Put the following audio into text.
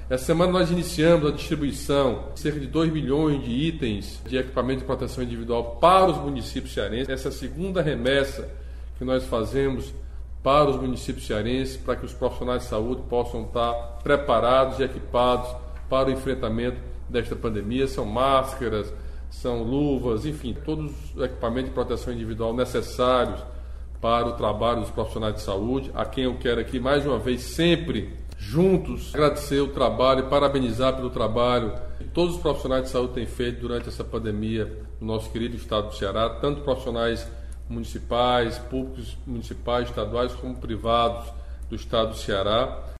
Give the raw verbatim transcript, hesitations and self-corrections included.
Essa semana nós iniciamos a distribuição de cerca de dois milhões de itens de equipamento de proteção individual para os municípios cearenses. Essa é a segunda remessa que nós fazemos para os municípios cearenses, para que os profissionais de saúde possam estar preparados e equipados para o enfrentamento desta pandemia. São máscaras, são luvas, enfim, todos os equipamentos de proteção individual necessários para o trabalho dos profissionais de saúde, a quem eu quero aqui mais uma vez sempre juntos agradecer o trabalho e parabenizar pelo trabalho que todos os profissionais de saúde têm feito durante essa pandemia no nosso querido estado do Ceará, tanto profissionais municipais, públicos municipais, estaduais, como privados do estado do Ceará.